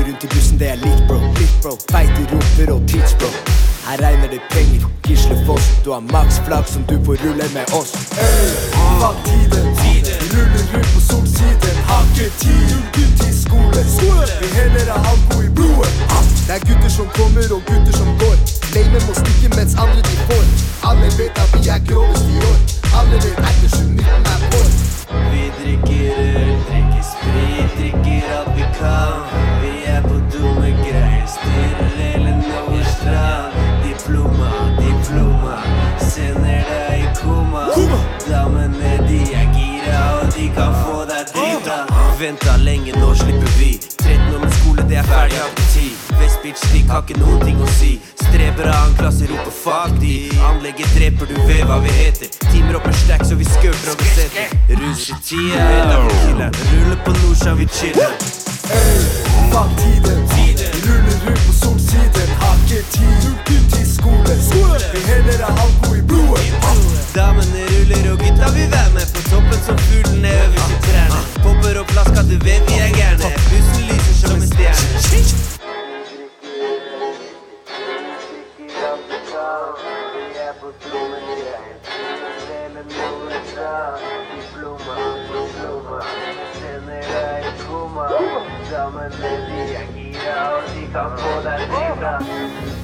Løper rundt i bussen, det er litt bro, feite rumper og tids bro. Her regner det penger, Gislefoss. Du har maks flagg som du får rulle med oss. Fuck tiden, ruller rundt på solsiden. Har ikke tid til skole. Vi heller har alko i blodet. Det er gutter som kommer og gutter som går. Lame må stikke mens andre de får. Alle vet at vi er grovest i år. Alle vet etter 2019 er vår. Vi drikker øl, drikker sprit, drikker alt vi kan. Vi er på dumme greier, styrer hele Norge strand. Diploma, sender deg i koma. Damene de er gira, og de kan få deg drita. Venta lenge, nå slipper vi. 13 år med skole, det er ferdig av på 10. Vestbitch, de har ikke noen ting å si. Streber av en klasse, roper fuck de. Anlegget dreper, du vet hva vi heter. Timer opp en stack, så vi skørter og vi setter. Rusetida, vet at vi killer. Ruller på Nordsjøen, vi chiller. Fuck tiden, ruller rundt på solsiden. Har ikke tid til skole. Vi heller har alko i blodet. Damene ruller og gutta vi vær med. På toppen som fuglene øver til trærne. Popper opp flaska, du vet vi er gærne. Bussen lyser som en stjerne. Vi er på dumme greier. Hele Norge strand. Diploma, sender deg i koma. Damene de er gira, og de kan få deg drita.